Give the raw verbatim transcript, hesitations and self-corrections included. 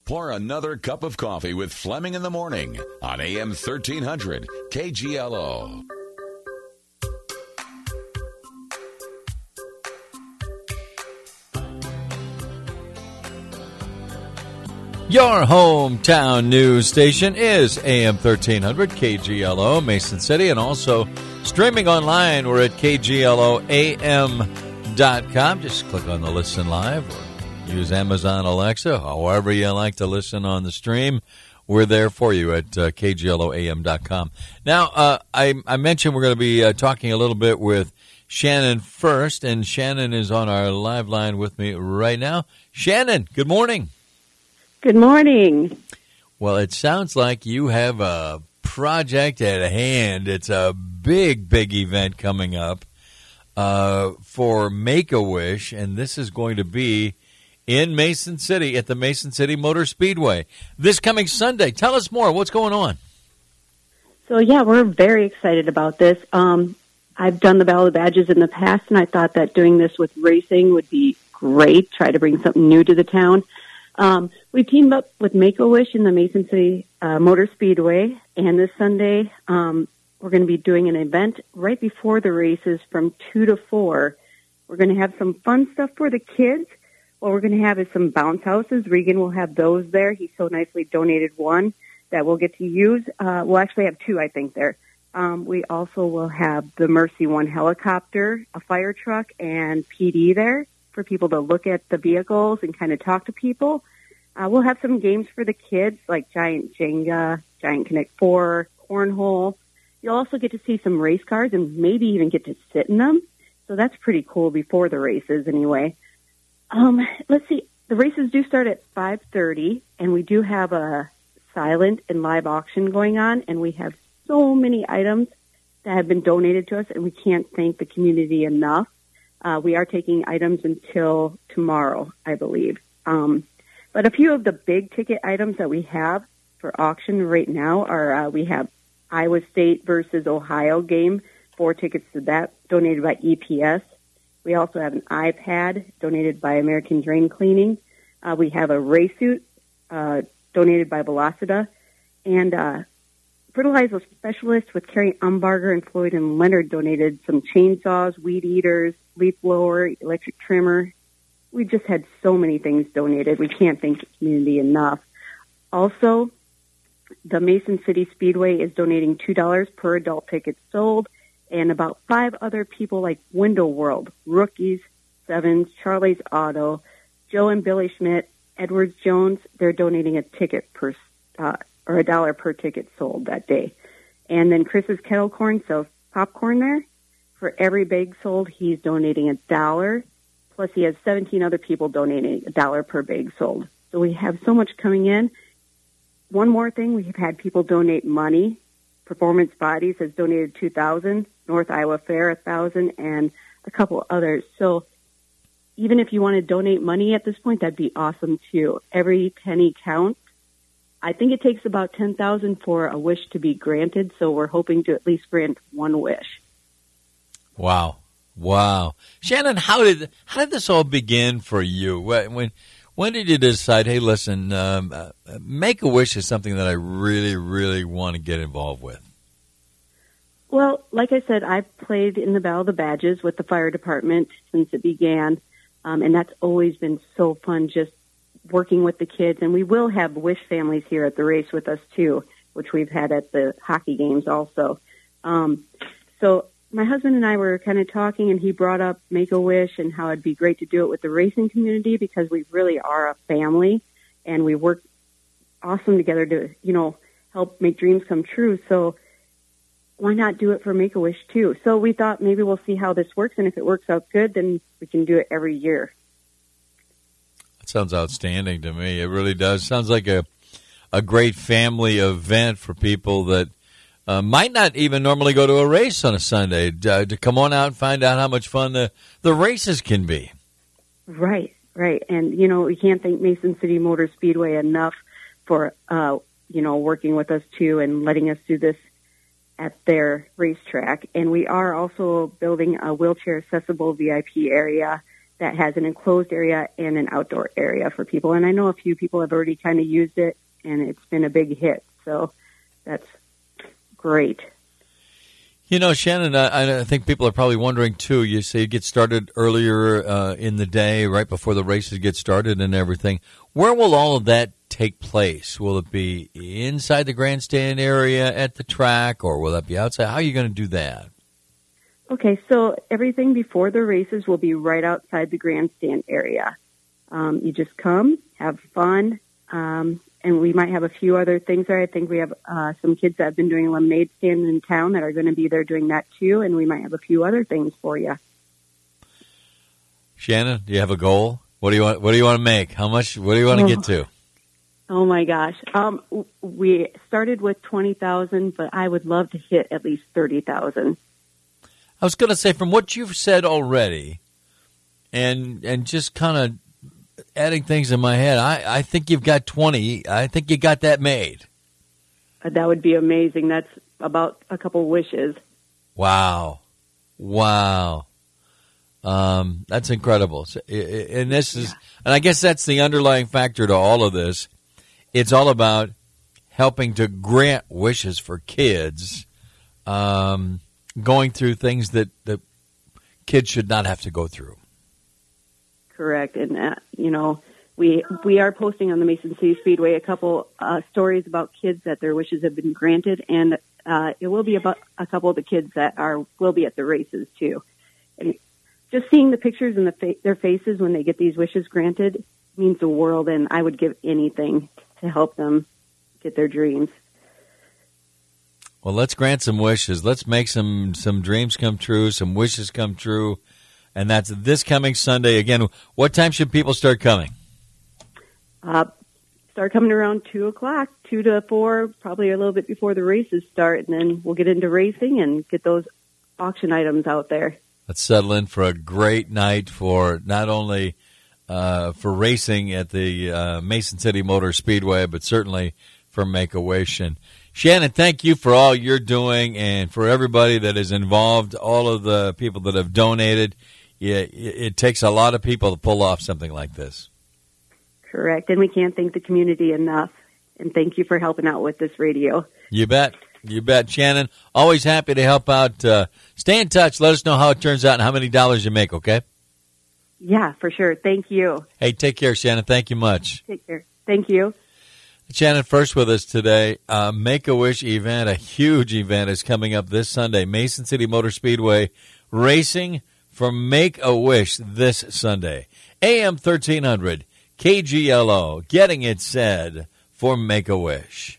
Pour another cup of coffee with Fleming in the morning on A M thirteen hundred K G L O. Your hometown news station is A M thirteen hundred K G L O, Mason City, and also streaming online. We're at K G L O A M dot com. Just click on the Listen Live or use Amazon Alexa, however you like to listen on the stream. We're there for you at uh, K G L O A M dot com. Now, uh, I, I mentioned we're going to be uh, talking a little bit with Shannon first, and Shannon is on our live line with me right now. Shannon, good morning. Good morning. Well, it sounds like you have a project at hand. It's a big, big event coming up uh, for Make-A-Wish, and this is going to be in Mason City at the Mason City Motor Speedway this coming Sunday. Tell us more. What's going on? So, yeah, we're very excited about this. Um, I've done the Battle of the Badges in the past, and I thought that doing this with racing would be great, try to bring something new to the town. Um, we teamed up with Make-A-Wish in the Mason City uh, Motor Speedway, and this Sunday um, we're going to be doing an event right before the races from two to four. We're going to have some fun stuff for the kids. What we're going to have is some bounce houses. Regan will have those there. He so nicely donated one that we'll get to use. Uh, we'll actually have two, I think, there. Um, we also will have the Mercy One helicopter, a fire truck, and P D there for people to look at the vehicles and kind of talk to people. Uh, we'll have some games for the kids, like Giant Jenga, Giant Connect four, Cornhole. You'll also get to see some race cars and maybe even get to sit in them. So that's pretty cool before the races anyway. Um, let's see. The races do start at five thirty, and we do have a silent and live auction going on, and we have so many items that have been donated to us, and we can't thank the community enough. Uh, we are taking items until tomorrow, I believe. Um, but a few of the big ticket items that we have for auction right now are uh, we have Iowa State versus Ohio game, four tickets to that, donated by E P S. We also have an iPad donated by American Drain Cleaning. Uh, we have a race suit uh, donated by Velocita. And uh, Fertilizer Specialist with Carrie Umbarger and Floyd and Leonard donated some chainsaws, weed eaters, leaf blower, electric trimmer. We just had so many things donated. We can't thank the community enough. Also, the Mason City Speedway is donating two dollars per adult ticket sold, and about five other people like Window World, Rookies, Sevens, Charlie's Auto, Joe and Billy Schmidt, Edwards Jones, they're donating a ticket per, uh, or a dollar per ticket sold that day. And then Chris's Kettle Corn sells popcorn there. For every bag sold, he's donating a dollar. Plus, he has seventeen other people donating a dollar per bag sold. So we have so much coming in. One more thing, we have had people donate money. Performance Bodies has donated two thousand dollars, North Iowa Fair one thousand dollars, and a couple others. So even if you want to donate money at this point, that'd be awesome too. Every penny counts. I think it takes about ten thousand dollars for a wish to be granted, so we're hoping to at least grant one wish. Wow. Wow. Shannon, how did how did this all begin for you? When when did you decide, hey, listen, um, uh, Make-A-Wish is something that I really, really want to get involved with? Well, like I said, I've played in the Battle of the Badges with the fire department since it began, um, and that's always been so fun just working with the kids. And we will have wish families here at the race with us, too, which we've had at the hockey games also. Um, so my husband and I were kind of talking, and he brought up Make-A-Wish and how it'd be great to do it with the racing community because we really are a family, and we work awesome together to, you know, help make dreams come true. So why not do it for Make-A-Wish, too? So we thought maybe we'll see how this works, and if it works out good, then we can do it every year. That sounds outstanding to me. It really does. Sounds like a, a great family event for people that Uh, might not even normally go to a race on a Sunday uh, to come on out and find out how much fun the, the races can be. Right, right. And, you know, we can't thank Mason City Motor Speedway enough for, uh, you know, working with us, too, and letting us do this at their racetrack. And we are also building a wheelchair-accessible V I P area that has an enclosed area and an outdoor area for people. And I know a few people have already kind of used it, and it's been a big hit. So that's great. You know, Shannon, I, I think people are probably wondering, too. You say you get started earlier uh, in the day, right before the races get started and everything. Where will all of that take place? Will it be inside the grandstand area at the track, or will that be outside? How are you going to do that? Okay, so everything before the races will be right outside the grandstand area. Um, you just come, have fun, um, and we might have a few other things there. I think we have uh, some kids that have been doing lemonade stand in town that are going to be there doing that too, and we might have a few other things for you. Shannon, do you have a goal? What do you want? What do you want to make? How much? What do you want to oh. get to? Oh my gosh! Um, we started with twenty thousand, but I would love to hit at least thirty thousand. I was going to say, from what you've said already, and and just kind of adding things in my head, I, I think you've got twenty. I think you got that made. That would be amazing. That's about a couple wishes. Wow. Wow. Um, that's incredible. And this is, and I guess that's the underlying factor to all of this. It's all about helping to grant wishes for kids, um, going through things that, that kids should not have to go through. Correct. And, uh, you know, we we are posting on the Mason City Speedway a couple uh, stories about kids that their wishes have been granted, and uh, it will be about a couple of the kids that are will be at the races, too. And just seeing the pictures and the fa- their faces when they get these wishes granted means the world, and I would give anything to help them get their dreams. Well, let's grant some wishes. Let's make some, some dreams come true, some wishes come true, and that's this coming Sunday. Again, what time should people start coming? Uh, start coming around two o'clock, two to four, probably a little bit before the races start, and then we'll get into racing and get those auction items out there. Let's settle in for a great night for not only uh, for racing at the uh, Mason City Motor Speedway, but certainly for Make-A-Wish. And Shannon, thank you for all you're doing and for everybody that is involved, all of the people that have donated. Yeah, it takes a lot of people to pull off something like this. Correct, and we can't thank the community enough. And thank you for helping out with this radio. You bet. You bet. Shannon, always happy to help out. Uh, stay in touch. Let us know how it turns out and how many dollars you make, okay? Yeah, for sure. Thank you. Hey, take care, Shannon. Thank you much. Take care. Thank you. Shannon first with us today. Uh, Make-A-Wish event, a huge event, is coming up this Sunday. Mason City Motor Speedway racing for Make-A-Wish this Sunday. A M thirteen hundred, K G L O, getting it said for Make-A-Wish.